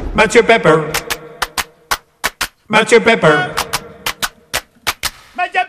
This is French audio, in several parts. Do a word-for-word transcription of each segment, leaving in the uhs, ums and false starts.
Mathieu Pepper. Mathieu Pepper. Mathieu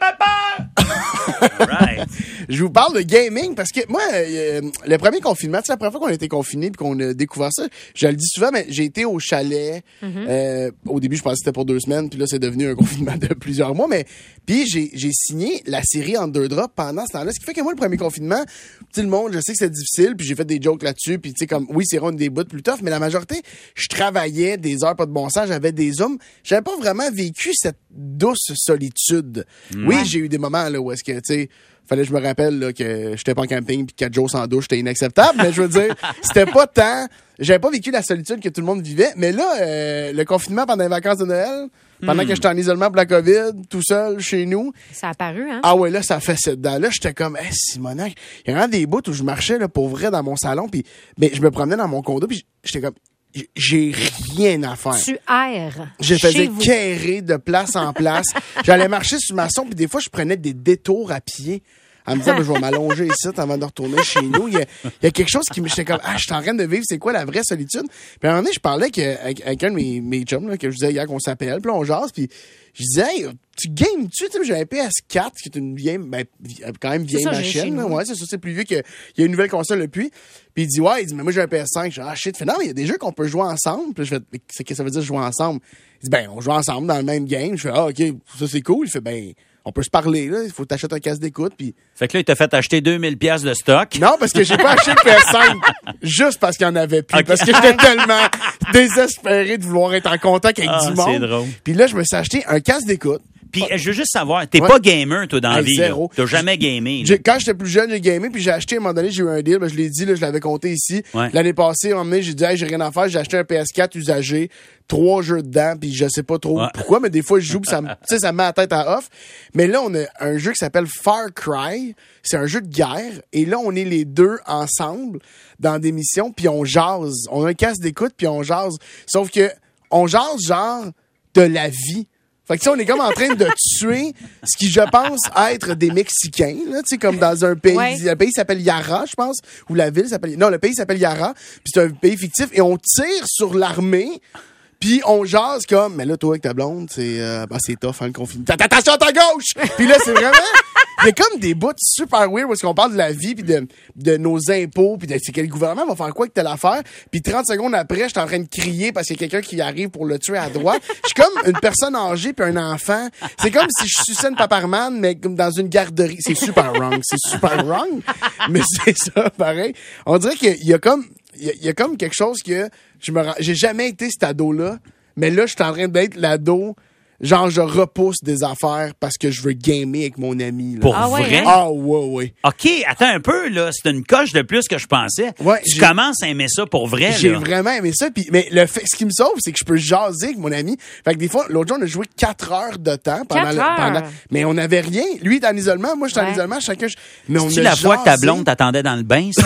Pepper! Right. Je vous parle de gaming parce que moi, euh, le premier confinement, c'est la première fois qu'on a été confinés puis qu'on a découvert ça. Je le dis souvent, mais j'ai été au chalet. Mm-hmm. Euh, au début, je pensais que c'était pour deux semaines, puis là, c'est devenu un confinement de plusieurs mois. Mais puis j'ai, j'ai signé la série Under Drop pendant ce temps-là. Ce qui fait que moi, le premier confinement, tout le monde, je sais que c'est difficile, puis j'ai fait des jokes là-dessus, puis tu sais, comme, oui, c'est rond des bouts plus tough, mais la majorité, je travaillais des heures pas de bon sens, j'avais des zooms. J'avais pas vraiment vécu cette douce solitude. Mm. Oui, j'ai eu des moments là où est-ce que, tu sais, fallait que je me rappelle là, que j'étais pas en camping puis quatre jours sans douche, c'était inacceptable. Mais je veux dire, c'était pas tant... J'avais pas vécu la solitude que tout le monde vivait. Mais là, euh, le confinement pendant les vacances de Noël, pendant mm. que j'étais en isolement pour la COVID, tout seul, chez nous... Ça a apparu, hein? Ah ouais, là, ça fait cette dent. Là, j'étais comme, hey, Simonac, il y a vraiment des bouts où je marchais là, pour vrai dans mon salon, puis ben, je me promenais dans mon condo, puis j'étais comme... J'ai rien à faire. Tu erres. Je faisais quérir de place en place. J'allais marcher sur ma sonde, puis des fois, je prenais des détours à pied. En me disant, ben, je vais m'allonger ici avant de retourner chez nous. Il y a, il y a quelque chose qui me... J'étais comme, ah, je suis en train de vivre, c'est quoi la vraie solitude? Puis à un moment donné, je parlais avec, avec, avec un de mes, mes chums, là, que je disais hier qu'on s'appelle, puis là, on jase, puis je disais, hey, tu games-tu? Tu sais, j'ai un P S quatre, qui est une vieille, ben, quand même vieille ça, machine. Là. Ouais, c'est ça, c'est plus vieux qu'il y a une nouvelle console depuis. Puis il dit, ouais, il dit, mais moi, j'ai un P S cinq. Je dis, ah, shit. Fait, non, mais il y a des jeux qu'on peut jouer ensemble. Puis je fais, c'est que ça veut dire jouer ensemble? Il dit, ben, on joue ensemble dans le même game. Je fais, ah, OK, ça, c'est cool. Il fait, ben, on peut se parler, là. Il faut t'acheter un casque d'écoute, puis... Fait que là, il t'a fait acheter deux mille piastres de stock. Non, parce que j'ai pas acheté le P S cinq. Juste parce qu'il y en avait plus. Okay. Parce que j'étais tellement désespéré de vouloir être en contact avec ah, du monde. C'est drôle. Puis là, je me suis acheté un casque d'écoute. Puis je veux juste savoir, t'es ouais. pas gamer, toi, dans la vie. Zéro. T'as jamais gamé. Quand j'étais plus jeune, j'ai gamé, puis j'ai acheté, à un moment donné, j'ai eu un deal, ben, je l'ai dit, là, je l'avais compté ici. Ouais. L'année passée, à un moment donné, j'ai dit, hey, j'ai rien à faire, j'ai acheté un P S quatre usagé, trois jeux dedans, puis je sais pas trop ouais. pourquoi, mais des fois, je joue, puis ça, ça me met la tête à off. Mais là, on a un jeu qui s'appelle Far Cry. C'est un jeu de guerre, et là, on est les deux ensemble dans des missions, puis on jase. On a un casque d'écoute, puis on jase. Sauf que, on jase genre de la vie. Fait que, tu sais, on est comme en train de tuer ce qui, je pense, être des Mexicains, là, tu sais, comme dans un pays, ouais. le pays s'appelle Yara, je pense, ou la ville s'appelle, non, le pays s'appelle Yara, puis c'est un pays fictif, et on tire sur l'armée, puis on jase comme, mais là, toi, avec ta blonde, c'est, euh, bah, c'est tough, hein, le confinement. Attention à ta gauche! Puis là, c'est vraiment, il y a comme des bouts super weird où est-ce qu'on parle de la vie puis de, de nos impôts puis de c'est que le gouvernement va faire quoi avec telle affaire. Puis trente secondes après, je suis en train de crier parce qu'il y a quelqu'un qui arrive pour le tuer à droite. Je suis comme une personne âgée puis un enfant. C'est comme si je suçais une paparman mais comme dans une garderie. C'est super wrong. C'est super wrong. Mais c'est ça, pareil. On dirait qu'il y a comme, il y a, il y a comme quelque chose que je me, j'ai jamais été cet ado-là. Mais là, je suis en train d'être l'ado. Genre, je repousse des affaires parce que je veux gamer avec mon ami. Là. Pour ah ouais, vrai? Hein? Ah ouais, ouais. OK, attends un peu, là. C'est une coche de plus que je pensais. Ouais, tu j'ai... commences à aimer ça pour vrai, j'ai là. J'ai vraiment aimé ça. Pis, mais le fait, ce qui me sauve, c'est que je peux jaser avec mon ami. Fait que des fois, l'autre jour, on a joué quatre heures de temps. Pendant quatre le, heures? Pendant, mais on n'avait rien. Lui, il est en isolement. Moi, je suis ouais. en isolement. Chacun... Mais on C'est-tu a la jasé. fois que ta blonde t'attendait dans le bain, ça?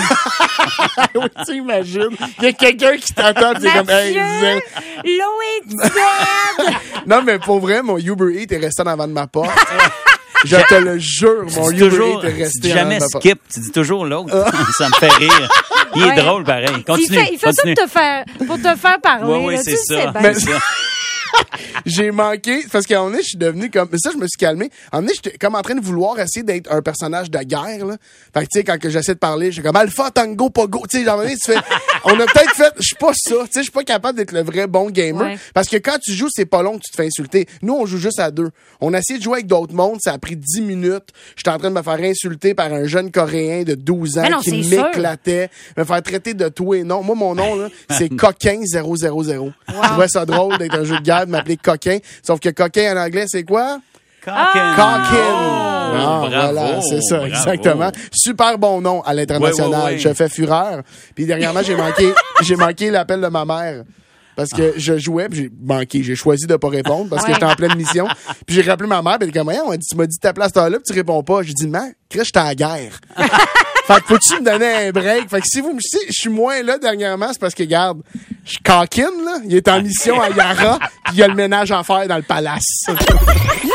Oui, tu imagines. Il y a quelqu'un qui t'attend. C'est comme, hey, l'eau est tiède! Non, mais pour vrai, mon Uber Eats est resté en avant de ma porte. Je te le jure, mon Uber Eats est resté en avant de ma porte. Tu dis jamais skip, tu dis toujours l'autre. Ça me fait rire. Il est ouais. drôle, pareil. Continue. Il fait, il fait ça pour te faire, pour te faire parler. Oui, oui, là, c'est ça. Mais, j'ai manqué, parce qu'à un moment donné, je suis devenu comme, mais ça, je me suis calmé. À un moment donné, j'étais comme en train de vouloir essayer d'être un personnage de guerre, là. Fait que, tu sais, quand que j'essaie de parler, j'étais comme Alpha, Tango, Pogo. Tu sais, genre, tu fais, on a peut-être fait, je suis pas ça. Tu sais, je suis pas capable d'être le vrai bon gamer. Ouais. Parce que quand tu joues, c'est pas long que tu te fais insulter. Nous, on joue juste à deux. On a essayé de jouer avec d'autres mondes, ça a pris dix minutes. J'étais en train de me faire insulter par un jeune Coréen de douze ans non, qui m'éclatait, me faire traiter de tout et non. Moi, mon nom, là, c'est Coquin zéro zéro zéro. Wow. Je trouvais ça drôle d'être un jeu de guerre, de m'appeler Coquin. Sauf que coquin en anglais, c'est quoi? Coquin. Coquin. Oh, ah, bravo, voilà, c'est ça, bravo. Exactement. Super bon nom à l'international. Ouais, ouais, ouais. Je fais fureur. Puis dernièrement, j'ai manqué, j'ai manqué l'appel de ma mère. Parce que ah. je jouais, puis j'ai manqué. J'ai choisi de pas répondre parce que j'étais en pleine mission. Puis j'ai rappelé ma mère, puis elle dit comme, on a dit, tu m'as dit ta place là, puis tu réponds pas. J'ai dit, man, Chris, j'étais à la guerre. Fait que faut-tu me donner un break? Fait que si vous me si je suis moins là dernièrement, c'est parce que, regarde, je suis coquine, là. Il est en mission à Yara, puis il y a le ménage à faire dans le palace.